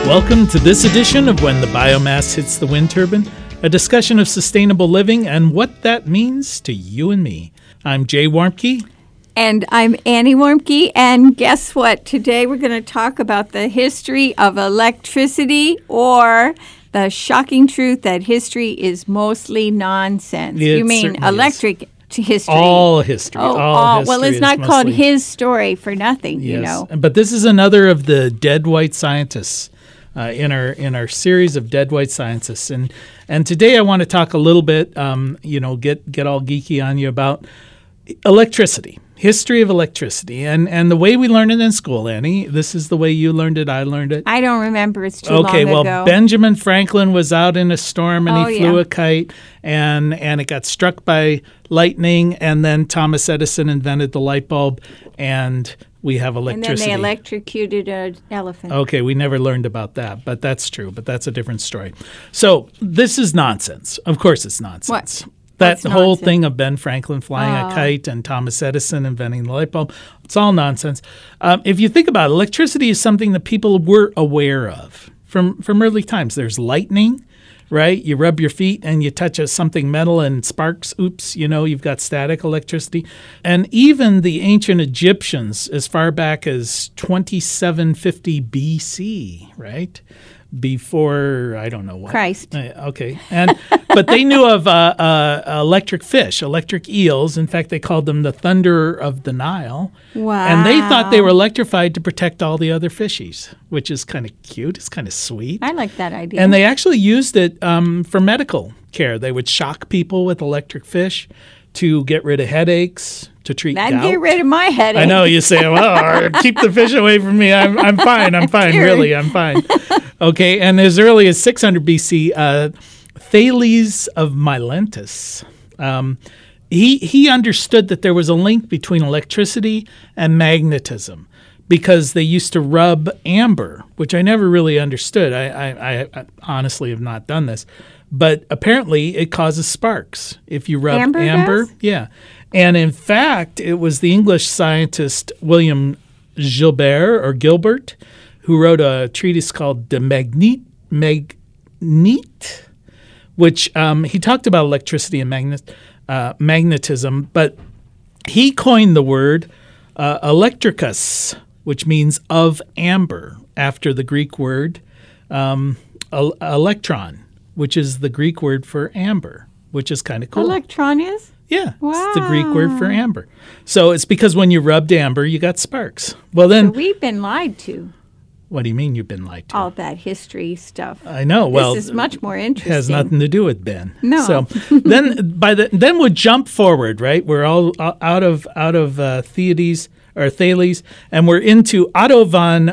Welcome to this edition of When the Biomass Hits the Wind Turbine, a discussion of sustainable living and what that means to you and me. I'm Jay Warmke. And I'm Annie Warmke, and guess what? Today we're going to talk about the history of electricity, or the shocking truth that history is mostly nonsense. It you mean certainly electric history? All history. All history. Well, it's not called his story for nothing, yes. You know. But this is another of the dead white scientists in our series of dead white scientists, and today I want to talk a little bit, get all geeky on you about electricity. History of electricity, and the way we learn it in school, Annie. This is the way you learned it. I learned it. I don't remember. It's too long ago. Okay, well, Benjamin Franklin was out in a storm, and he flew a kite, and it got struck by lightning, and then Thomas Edison invented the light bulb, and we have electricity. And then they electrocuted an elephant. Okay, we never learned about that, but that's true. But that's a different story. So this is nonsense. Of course it's nonsense. What? That That's whole nonsense. thing of Ben Franklin flying a kite and Thomas Edison inventing the light bulb, it's all nonsense. If you think about it, electricity is something that people were aware of from early times. There's lightning, right? You rub your feet and you touch something metal and sparks. Oops, you've got static electricity. And even the ancient Egyptians, as far back as 2750 BC, right? Before, I don't know what. Christ. Okay. But they knew of electric fish, electric eels. In fact, they called them the thunder of the Nile. Wow. And they thought they were electrified to protect all the other fishies, which is kind of cute. It's kind of sweet. I like that idea. And they actually used it for medical care. They would shock people with electric fish to get rid of headaches, to treat gout. That'd get rid of my headache. I know, you say, well, keep the fish away from me. I'm fine. I'm fine. Really, I'm fine. Okay, and as early as 600 BC, Thales of Miletus, he understood that there was a link between electricity and magnetism because they used to rub amber, which I never really understood. I honestly have not done this. But apparently it causes sparks if you rub amber. Does? Yeah. And in fact, it was the English scientist William Gilbert who wrote a treatise called De Magnete, which he talked about electricity and magnetism, but he coined the word electricus, which means of amber, after the Greek word electron, which is the Greek word for amber, which is kind of cool. Electron is? Yeah, Wow. It's the Greek word for amber. So it's because when you rubbed amber, you got sparks. Well, then, We've been lied to. What do you mean you've been lied to? All that history stuff. I know. Well, this is much more interesting. It has nothing to do with Ben. No. So then we'll jump forward, right? We're all out of Thales, and we're into Otto von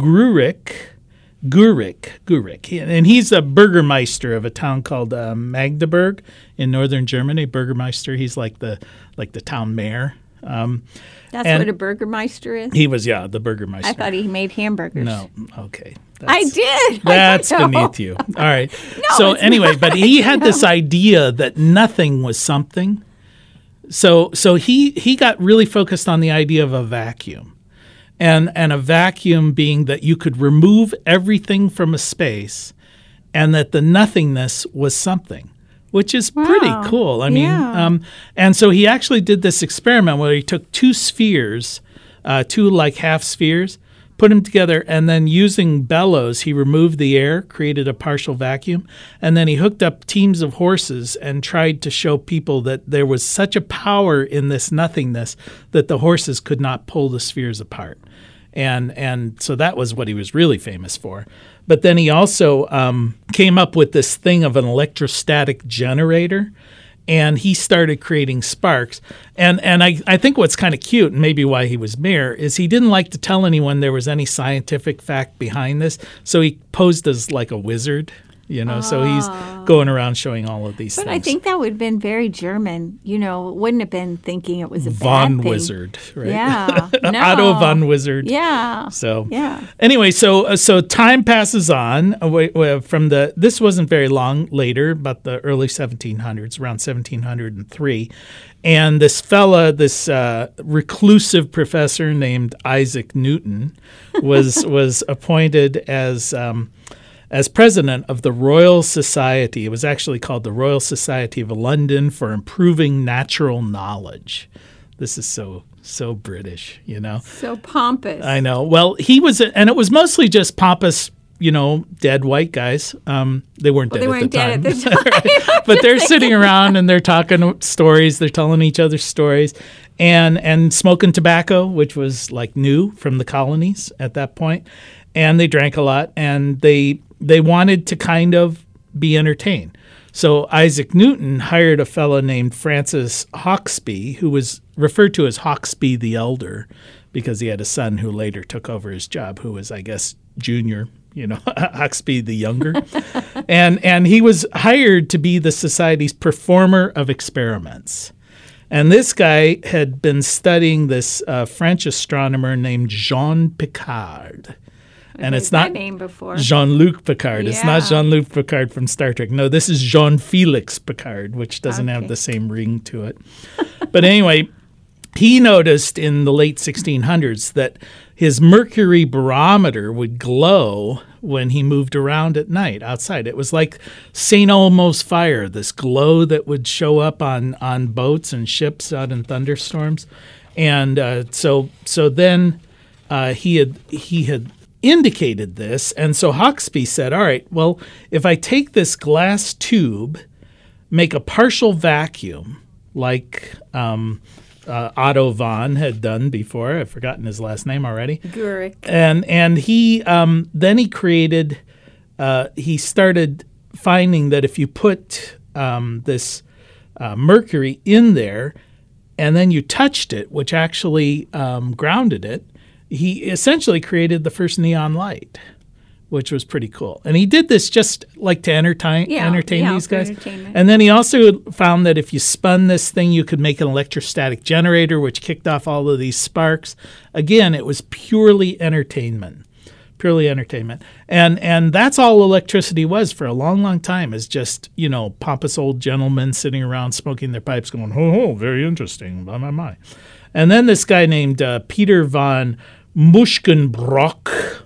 Guericke, and he's a Burgermeister of a town called Magdeburg in northern Germany. Burgermeister, he's like the town mayor. That's what a Burgermeister is? He was, the Burgermeister. I thought he made hamburgers. No, okay. I did. That's beneath you. All right. So anyway, but he had this idea that nothing was something. So he got really focused on the idea of a vacuum. And a vacuum being that you could remove everything from a space and that the nothingness was something, which is pretty cool. I mean, and so he actually did this experiment where he took two spheres, two like half spheres, put them together, and then using bellows, he removed the air, created a partial vacuum, and then he hooked up teams of horses and tried to show people that there was such a power in this nothingness that the horses could not pull the spheres apart. And so that was what he was really famous for. But then he also came up with this thing of an electrostatic generator, and he started creating sparks. And I think what's kind of cute, and maybe why he was mayor, is he didn't like to tell anyone there was any scientific fact behind this, so he posed as like a wizard. So he's going around showing all of these But things. I think that would have been very German. Wouldn't have been thinking it was a Von bad thing. Wizard, right? Yeah. No. Otto von Wizard. Yeah. So Yeah. anyway, so time passes on from this wasn't very long later, about the early 1700s, around 1703, and this reclusive professor named Isaac Newton was appointed as president of the Royal Society. It was actually called the Royal Society of London for Improving Natural Knowledge. This is so British, So pompous. I know. Well, and it was mostly just pompous, dead white guys. They weren't dead at the time. But they're sitting around and they're talking stories. They're telling each other stories and smoking tobacco, which was like new from the colonies at that point. And they drank a lot and they wanted to kind of be entertained. So Isaac Newton hired a fellow named Francis Hawksby, who was referred to as Hawksby the Elder because he had a son who later took over his job, who was, I guess, junior, Hawksby the Younger. and he was hired to be the society's performer of experiments. And this guy had been studying this French astronomer named Jean Picard. And it's not name before. Jean-Luc Picard. Yeah. It's not Jean-Luc Picard from Star Trek. No, this is Jean-Félix Picard, which doesn't have the same ring to it. But anyway, he noticed in the late 1600s that his mercury barometer would glow when he moved around at night outside. It was like St. Elmo's fire, this glow that would show up on boats and ships out in thunderstorms. And so then he had indicated this, and so Hawksby said, all right, well, if I take this glass tube, make a partial vacuum like Otto von had done before. I've forgotten his last name already. Guericke. And he then he started finding that if you put this mercury in there and then you touched it, which actually grounded it, he essentially created the first neon light, which was pretty cool. And he did this just like to entertain these guys. And then he also found that if you spun this thing, you could make an electrostatic generator, which kicked off all of these sparks. Again, it was purely entertainment. And that's all electricity was for a long, long time, is just, pompous old gentlemen sitting around smoking their pipes going, oh, very interesting, my. And then this guy named Peter von Muschenbroek,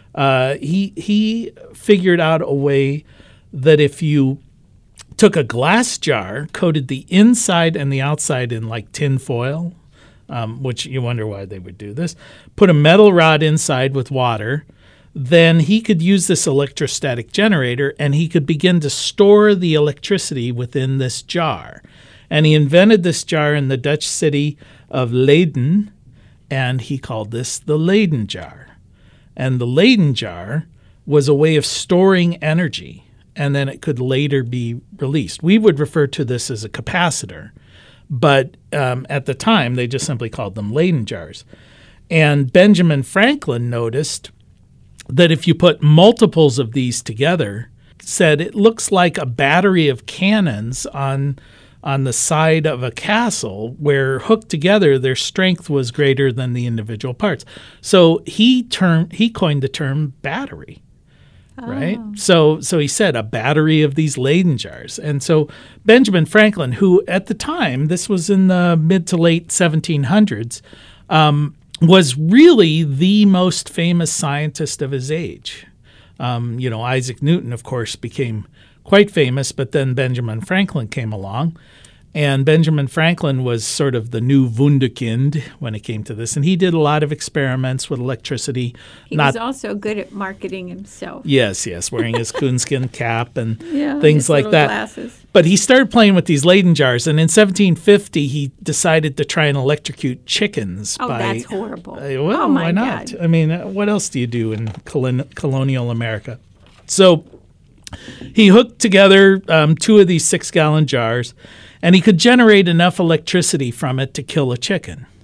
he figured out a way that if you took a glass jar, coated the inside and the outside in like tin foil, which you wonder why they would do this, put a metal rod inside with water, then he could use this electrostatic generator and he could begin to store the electricity within this jar. And he invented this jar in the Dutch city of Leyden, and he called this the Leyden jar. And the Leyden jar was a way of storing energy, and then it could later be released. We would refer to this as a capacitor, but at the time, they just simply called them Leyden jars. And Benjamin Franklin noticed that if you put multiples of these together, said it looks like a battery of cannons on the side of a castle where hooked together their strength was greater than the individual parts. So he coined the term battery, right? So he said a battery of these Leyden jars. And so Benjamin Franklin, who at the time, this was in the mid to late 1700s, was really the most famous scientist of his age. Isaac Newton, of course, became quite famous, but then Benjamin Franklin came along, and Benjamin Franklin was sort of the new wunderkind when it came to this, and he did a lot of experiments with electricity. He was also good at marketing himself. Yes, wearing his coonskin cap and yeah, things like that. Glasses. But he started playing with these Leyden jars, and in 1750 he decided to try and electrocute chickens. That's horrible. Why not? God. I mean, what else do you do in colonial America? So he hooked together 2 of these 6-gallon jars, and he could generate enough electricity from it to kill a chicken.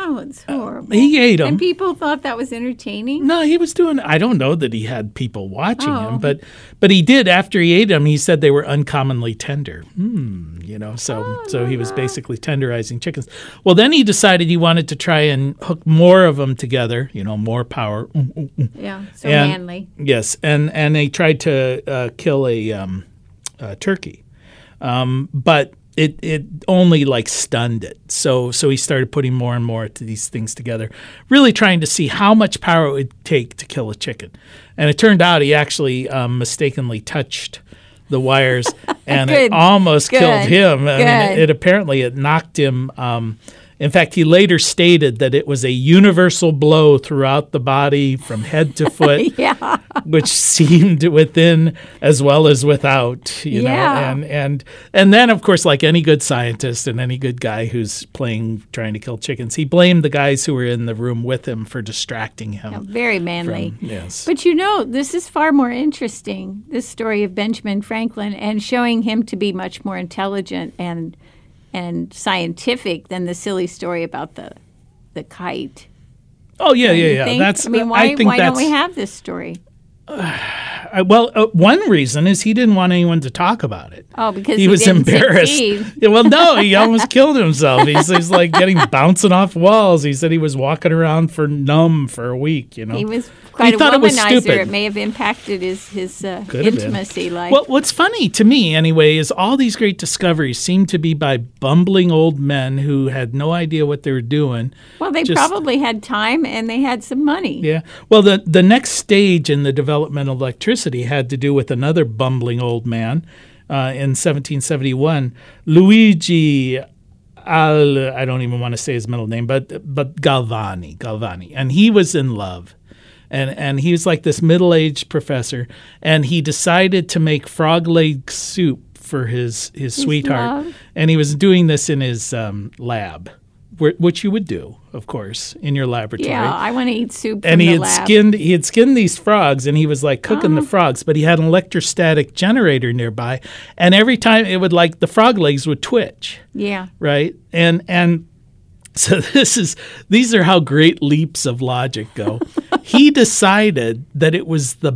Oh, it's horrible. He ate them. And people thought that was entertaining? No, he was doing. I don't know that he had people watching him, but he did. After he ate them, he said they were uncommonly tender. So he was basically tenderizing chickens. Well, then he decided he wanted to try and hook more of them together. More power. Yeah, so manly. Yes, and they tried to kill a turkey, but it only like stunned it. So he started putting more and more to these things together, really trying to see how much power it would take to kill a chicken. And it turned out he actually mistakenly touched the wires, and it almost killed him. I mean, it knocked him. In fact, he later stated that it was a universal blow throughout the body from head to foot, which seemed within as well as without, you know. And then, of course, like any good scientist and any good guy who's trying to kill chickens, he blamed the guys who were in the room with him for distracting him. Yeah, very manly. Yes. But this is far more interesting, this story of Benjamin Franklin, and showing him to be much more intelligent and scientific than the silly story about the kite. Oh yeah. That's. Why don't we have this story? One reason is he didn't want anyone to talk about it. Oh, because he was embarrassed. Yeah, well, no, he almost killed himself. He's like bouncing off walls. He said he was walking around numb for a week. You know, he was quite a thought womanizer. It was stupid. It may have impacted his intimacy life. Well, what's funny to me anyway is all these great discoveries seem to be by bumbling old men who had no idea what they were doing. Well, they probably had time and they had some money. Yeah. Well, the next stage in the development of electricity had to do with another bumbling old man in 1771, Luigi I don't even want to say his middle name, but Galvani, and he was in love. And he was like this middle-aged professor, and he decided to make frog leg soup for his sweetheart. Love. And he was doing this in his lab, which you would do, of course, in your laboratory. Yeah, I want to eat soup and from the lab. He had skinned these frogs, and he was like cooking the frogs, but he had an electrostatic generator nearby, and every time it would the frog legs would twitch. Yeah. Right? And so these are how great leaps of logic go. He decided that it was the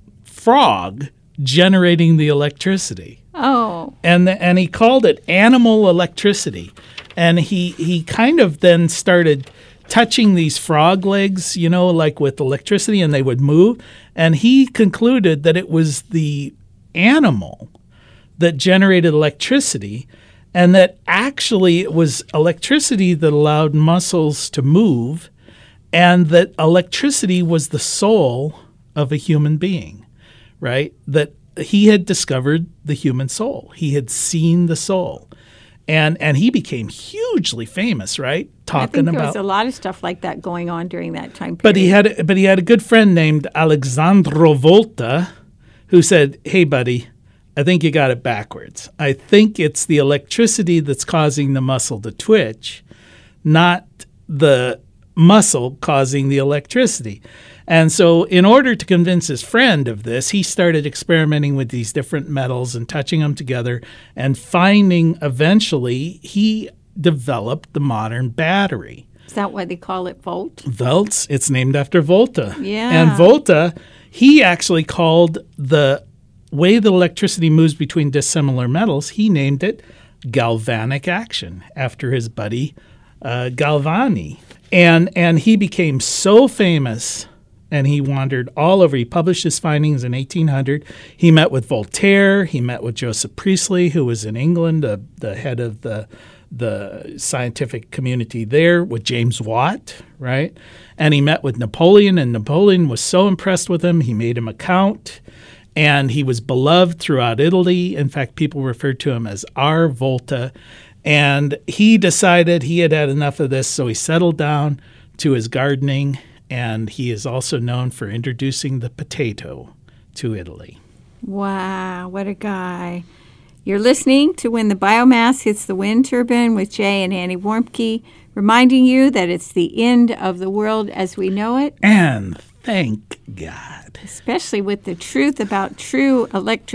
frog generating the electricity. Oh. And he called it animal electricity. And he kind of then started touching these frog legs, with electricity, and they would move. And he concluded that it was the animal that generated electricity, and that actually it was electricity that allowed muscles to move, and that electricity was the soul of a human being, right? That he had discovered the human soul. He had seen the soul. And he became hugely famous, right? I think there was a lot of stuff like that going on during that time period. But he had a good friend named Alessandro Volta who said, "Hey, buddy, I think you got it backwards. I think it's the electricity that's causing the muscle to twitch, not the muscle causing the electricity." And so in order to convince his friend of this, he started experimenting with these different metals and touching them together and finding eventually he developed the modern battery. Is that why they call it Volt? Volts. It's named after Volta. Yeah. And Volta, he actually called the way the electricity moves between dissimilar metals, he named it galvanic action after his buddy Galvani. And he became so famous, and he wandered all over. He published his findings in 1800. He met with Voltaire. He met with Joseph Priestley, who was in England, the head of the scientific community there, with James Watt, right? And he met with Napoleon, and Napoleon was so impressed with him, he made him a count, and he was beloved throughout Italy. In fact, people referred to him as our Volta. And he decided he had had enough of this, so he settled down to his gardening, and he is also known for introducing the potato to Italy. Wow, what a guy. You're listening to When the Biomass Hits the Wind Turbine with Jay and Annie Warmke, reminding you that it's the end of the world as we know it. And thank God. Especially with the truth about true electric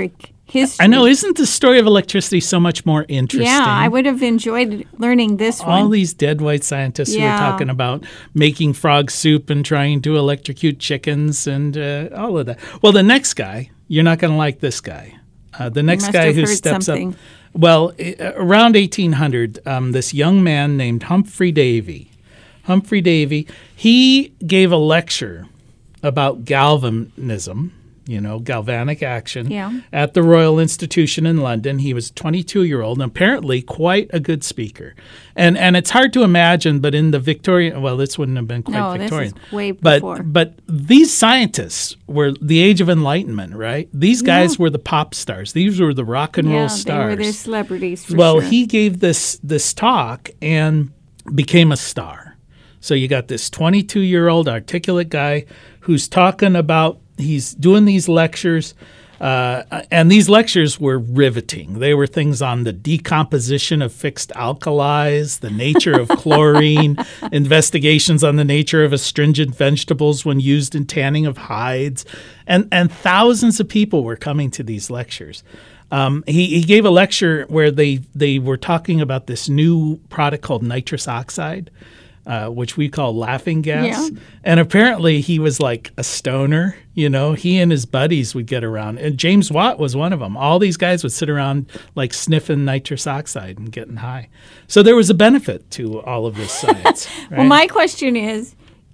history. I know. Isn't the story of electricity so much more interesting? Yeah, I would have enjoyed learning this one. All these dead white scientists who were talking about making frog soup and trying to electrocute chickens and all of that. Well, the next guy, you're not going to like this guy. The next guy who steps something. up. Well, around 1800, this young man named Humphrey Davy. Humphrey Davy, he gave a lecture about galvanism, galvanic action, at the Royal Institution in London. He was a 22-year-old and apparently quite a good speaker. And it's hard to imagine, but in the Victorian, well, this wouldn't have been quite Victorian. This is way before. But these scientists were the Age of Enlightenment, right? These guys were the pop stars. These were the rock and roll stars. They were their celebrities for sure. Well, he gave this talk and became a star. So you got this 22-year-old articulate guy who's talking about, he's doing these lectures, and these lectures were riveting. They were things on the decomposition of fixed alkalis, the nature of chlorine, investigations on the nature of astringent vegetables when used in tanning of hides, and thousands of people were coming to these lectures. He gave a lecture where they were talking about this new product called nitrous oxide, which we call laughing gas. Yeah. And apparently he was like a stoner, he and his buddies would get around. And James Watt was one of them. All these guys would sit around like sniffing nitrous oxide and getting high. So there was a benefit to all of this science. Right? Well, my question is,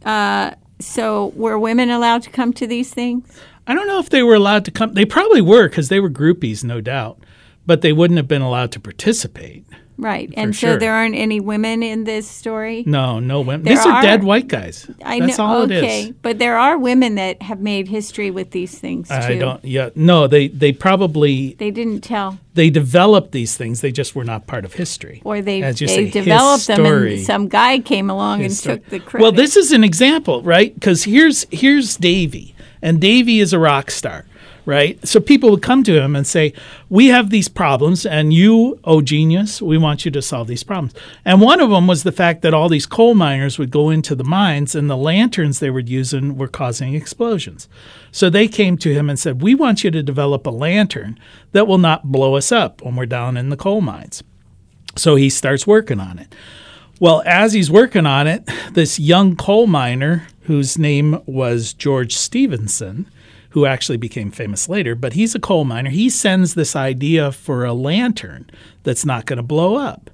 so were women allowed to come to these things? I don't know if they were allowed to come. They probably were because they were groupies, no doubt. But they wouldn't have been allowed to participate. Right. And so there aren't any women in this story? No women. These are dead white guys. That's all it is. Okay. But there are women that have made history with these things, too. No, they probably... They didn't tell. They developed these things. They just were not part of history. Or they developed them and some guy came along and took the credit. Well, this is an example, right? Because here's Davy. And Davy is a rock star. Right? So people would come to him and say, we have these problems, and you, oh genius, we want you to solve these problems. And one of them was the fact that all these coal miners would go into the mines, and the lanterns they were using were causing explosions. So they came to him and said, we want you to develop a lantern that will not blow us up when we're down in the coal mines. So he starts working on it. Well, as he's working on it, this young coal miner, whose name was George Stephenson, who actually became famous later, but he's a coal miner. He sends this idea for a lantern that's not going to blow up.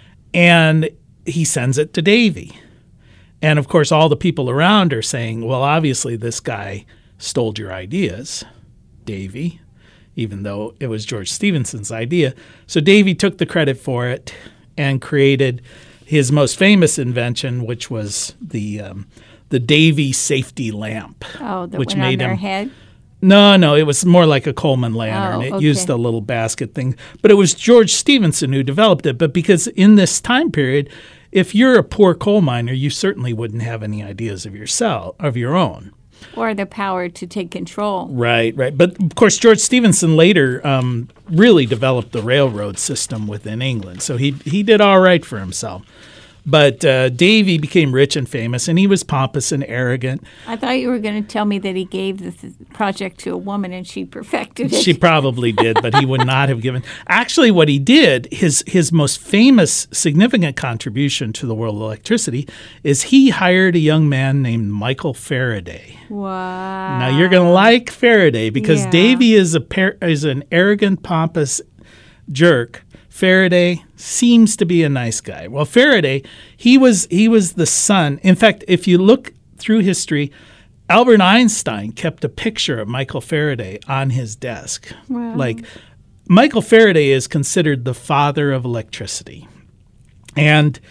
And he sends it to Davy. And, of course, all the people around are saying, well, obviously this guy stole your ideas, Davy, even though it was George Stephenson's idea. So Davy took the credit for it and created his most famous invention, which was the Davy safety lamp. Oh, that which went made on their head? No, it was more like a Coleman lantern. It used a little basket thing. But it was George Stephenson who developed it. But because in this time period, if you're a poor coal miner, you certainly wouldn't have any ideas of your own. Or the power to take control. Right. But, of course, George Stephenson later really developed the railroad system within England. So he did all right for himself. But Davy became rich and famous, and he was pompous and arrogant. I thought you were going to tell me that he gave the project to a woman and she perfected it. She probably did, but he would not have given. Actually, what he did, his most famous significant contribution to the world of electricity, is he hired a young man named Michael Faraday. Wow. Now, you're going to like Faraday because Davy is an arrogant, pompous jerk. Faraday seems to be a nice guy. Well, Faraday, he was the son. In fact, if you look through history, Albert Einstein kept a picture of Michael Faraday on his desk. Wow. Like, Michael Faraday is considered the father of electricity, and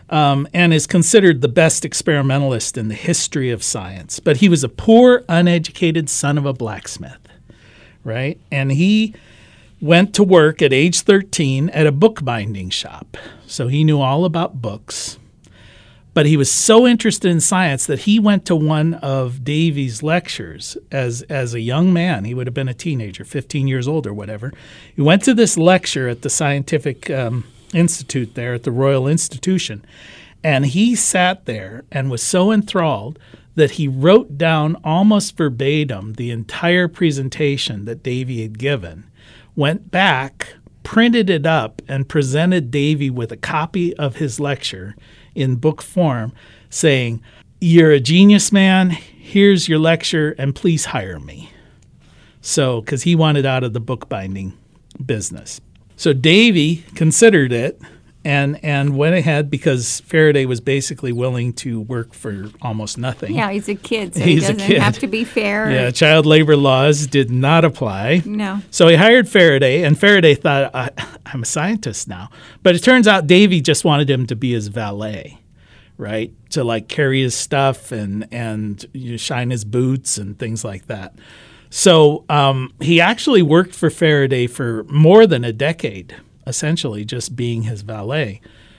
is considered the best experimentalist in the history of science. But he was a poor, uneducated son of a blacksmith, right? And he went to work at age 13 at a bookbinding shop. So he knew all about books. But he was so interested in science that he went to one of Davy's lectures as a young man. He would have been a teenager, 15 years old or whatever. He went to this lecture at the Scientific Institute there at the Royal Institution. And he sat there and was so enthralled that he wrote down almost verbatim the entire presentation that Davy had given, went back, printed it up, and presented Davy with a copy of his lecture in book form, saying, "You're a genius, man. Here's your lecture, and please hire me." So, because he wanted out of the bookbinding business. So Davy considered it and went ahead, because Faraday was basically willing to work for almost nothing. Yeah, he's a kid, so He's a he doesn't kid. have to be fair. Yeah, child labor laws did not apply. No. So he hired Faraday, and Faraday thought, I'm a scientist now. But it turns out Davy just wanted him to be his valet, right? To like carry his stuff and shine his boots and things like that. So he actually worked for Faraday for more than a decade, essentially just being his valet.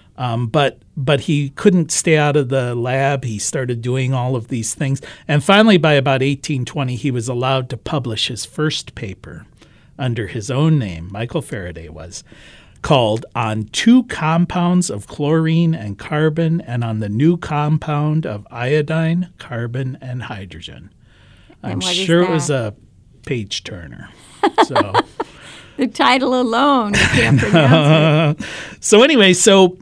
But he couldn't stay out of the lab. He started doing all of these things. And finally, by about 1820, he was allowed to publish his first paper under his own name, Michael Faraday was, called On Two Compounds of Chlorine and Carbon and on the New Compound of Iodine, Carbon, and Hydrogen. I'm sure it was a page turner. So the title alone, you can't pronounce it. So anyway, so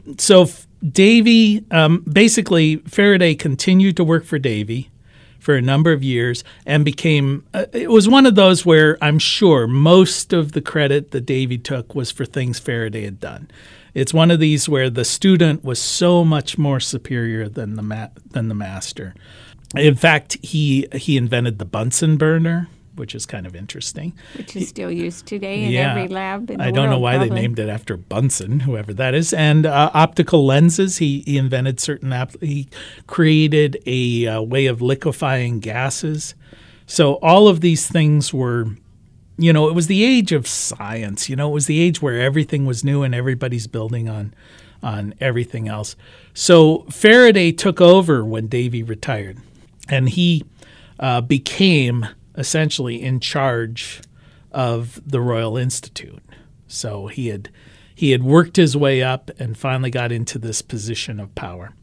Davy, basically Faraday continued to work for Davy for a number of years and became, it was one of those where I'm sure most of the credit that Davy took was for things Faraday had done. It's one of these where the student was so much more superior than the master. In fact, he invented the Bunsen burner, which is kind of interesting. Which is still used today in every lab in the world. I don't know why probably. They named it after Bunsen, whoever that is. And optical lenses, he invented he created a way of liquefying gases. So all of these things were, it was the age of science. It was the age where everything was new and everybody's building on everything else. So Faraday took over when Davy retired, and he became essentially in charge of the Royal Institute. So he had worked his way up and finally got into this position of power.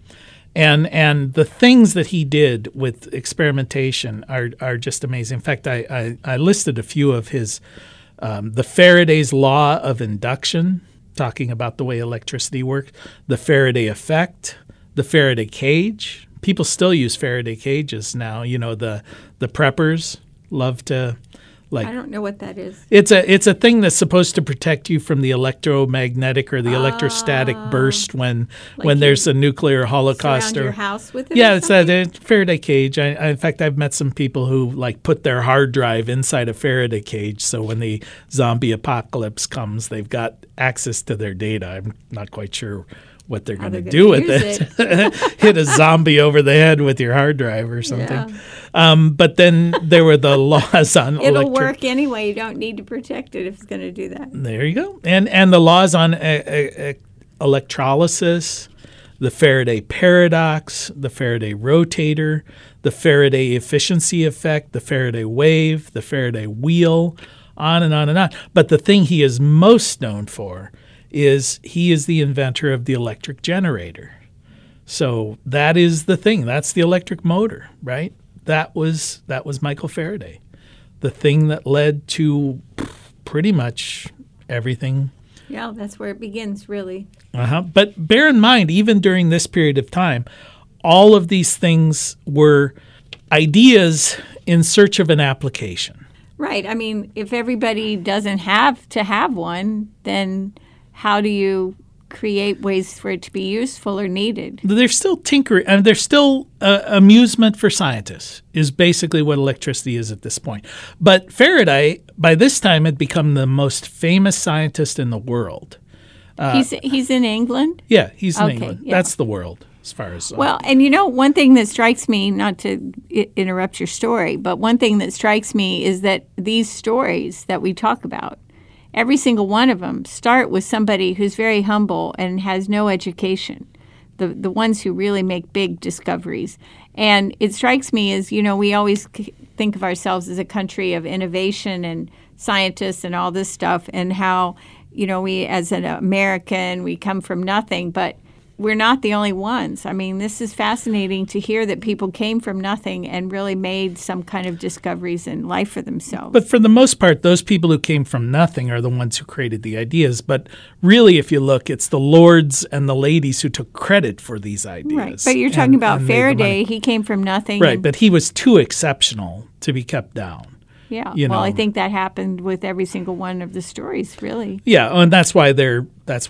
And the things that he did with experimentation are just amazing. In fact, I listed a few of his, the Faraday's law of induction, talking about the way electricity works, the Faraday effect, the Faraday cage. People still use Faraday cages now. The preppers love to, I don't know what that is. It's a thing that's supposed to protect you from the electromagnetic or the electrostatic burst when there's a nuclear holocaust. Surround your house with it. Yeah, it's a Faraday cage. In fact, I've met some people who put their hard drive inside a Faraday cage, so when the zombie apocalypse comes, they've got access to their data. I'm not quite sure what they're going to do with it. Hit a zombie over the head with your hard drive or something. Yeah. But then there were the laws on It'll work anyway. You don't need to protect it if it's going to do that. There you go. And the laws on electrolysis, the Faraday paradox, the Faraday rotator, the Faraday efficiency effect, the Faraday wave, the Faraday wheel, on and on and on. But the thing he is most known for is he is the inventor of the electric generator. So that is the thing. That's the electric motor, right? That was Michael Faraday, the thing that led to pretty much everything. Yeah, that's where it begins, really. But bear in mind, even during this period of time, all of these things were ideas in search of an application. Right. I mean, if everybody doesn't have to have one, then how do you create ways for it to be useful or needed? There's still tinkering, and there's still amusement for scientists is basically what electricity is at this point. But Faraday, by this time, had become the most famous scientist in the world. He's in England? Yeah, he's in England. Yeah. That's the world as far as... Well, and one thing that strikes me, not to interrupt your story, but one thing that strikes me is that these stories that we talk about, every single one of them start with somebody who's very humble and has no education, the ones who really make big discoveries. And it strikes me as, we always think of ourselves as a country of innovation and scientists and all this stuff, and how, we as an American, we come from nothing. But we're not the only ones. I mean, this is fascinating to hear that people came from nothing and really made some kind of discoveries in life for themselves. But for the most part, those people who came from nothing are the ones who created the ideas. But really, if you look, it's the lords and the ladies who took credit for these ideas. Right. But you're talking about Faraday. He came from nothing. Right. But he was too exceptional to be kept down. Yeah. Well, I think that happened with every single one of the stories, really. Yeah, and that's why they're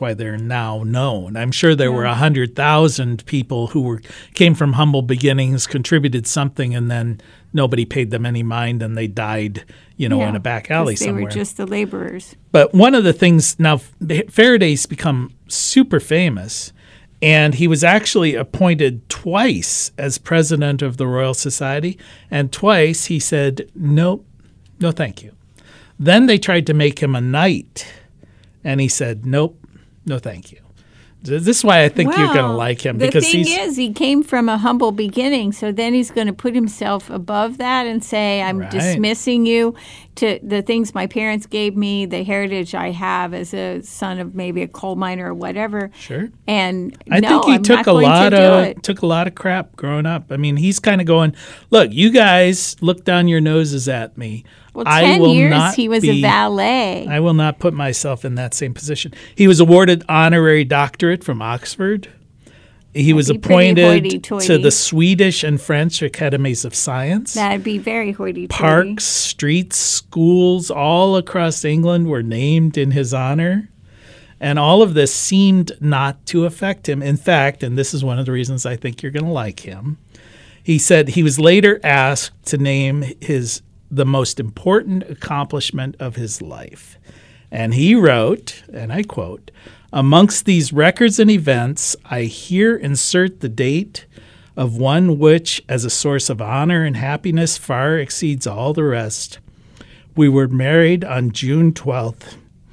now known. I'm sure there were 100,000 people who came from humble beginnings, contributed something, and then nobody paid them any mind, and they died, in a back alley somewhere. They were just the laborers. But one of the things now, Faraday's become super famous. And he was actually appointed twice as president of the Royal Society, and twice he said, nope. No, thank you. Then they tried to make him a knight, and he said, nope, no, thank you. This is why I think you're going to like him. The thing is, he came from a humble beginning, so then he's going to put himself above that and say, I'm dismissing you to the things my parents gave me, the heritage I have as a son of maybe a coal miner or whatever. Sure. And I think he took a lot of crap growing up. I mean, he's kind of going, look, you guys look down your noses at me. Well, 10 years he was a valet. I will not put myself in that same position. He was awarded honorary doctorate from Oxford. He was appointed to the Swedish and French Academies of Science. That'd be very hoity-toity. Parks, streets, schools all across England were named in his honor. And all of this seemed not to affect him. In fact, and this is one of the reasons I think you're going to like him, he said he was later asked to name the most important accomplishment of his life. And he wrote, and I quote, "Amongst these records and events, I here insert the date of one which, as a source of honor and happiness, far exceeds all the rest. We were married on June 12th.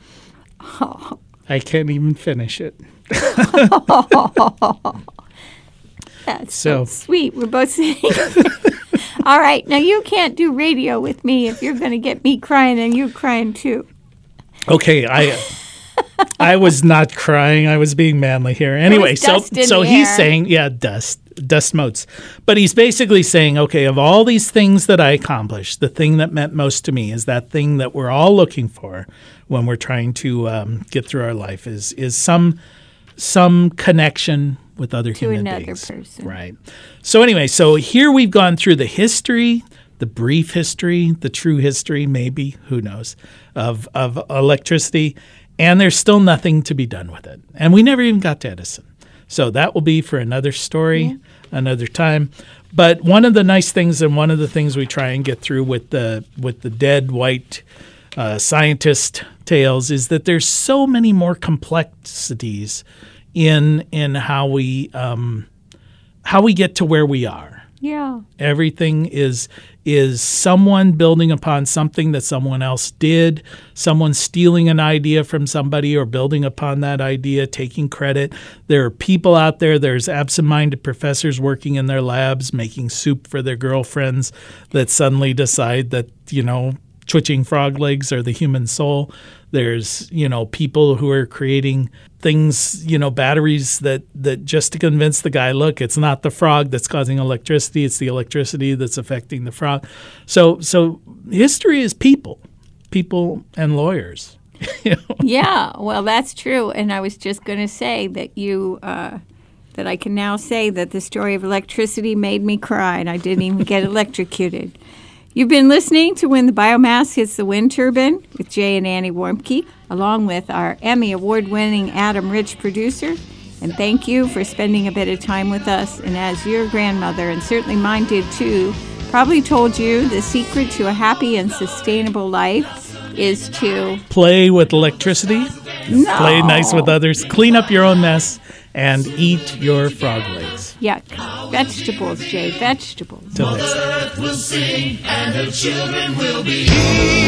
Oh. I can't even finish it. That's so sweet. We're both saying all right, now you can't do radio with me if you're going to get me crying and you crying too. Okay, I was not crying. I was being manly here. Anyway, so he's saying, dust motes. But he's basically saying, okay, of all these things that I accomplished, the thing that meant most to me is that thing that we're all looking for when we're trying to get through our life is some connection with other human beings. To another person. Right. So anyway, so here we've gone through the history, the brief history, the true history, maybe, who knows, of electricity, and there's still nothing to be done with it. And we never even got to Edison. So that will be for another story, another time. But one of the nice things and one of the things we try and get through with the dead white scientist tales is that there's so many more complexities in how we get to where we are. Yeah. Everything is someone building upon something that someone else did, someone stealing an idea from somebody or building upon that idea, taking credit. There are people out there, there's absent-minded professors working in their labs, making soup for their girlfriends that suddenly decide that, twitching frog legs are the human soul. There's, people who are creating things, batteries that just to convince the guy, look, it's not the frog that's causing electricity, it's the electricity that's affecting the frog. So history is people and lawyers. Yeah, well, that's true. And I was just going to say that that I can now say that the story of electricity made me cry, and I didn't even get electrocuted. You've been listening to When the Biomass Hits the Wind Turbine with Jay and Annie Warmke, along with our Emmy Award-winning Adam Rich producer. And thank you for spending a bit of time with us. And as your grandmother, and certainly mine did too, probably told you the secret to a happy and sustainable life is to play with electricity, play nice with others, clean up your own mess, and eat your frog legs. Yuck. Vegetables, Jay, vegetables. Till next time. Mother Earth will sing, and her children will be healed.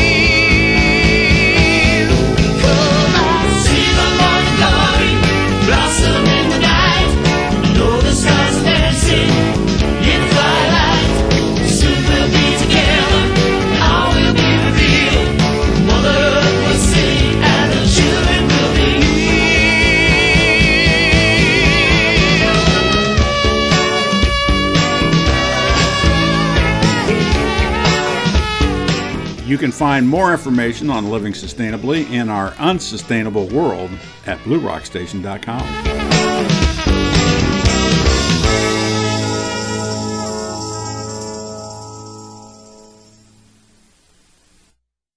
Come out, see the morning glory, blossom in the night. Know the stars are dancing in the twilight. Soon we'll be together, all will be revealed. Mother Earth will sing, and her children will be healed. You can find more information on living sustainably in our unsustainable world at bluerockstation.com.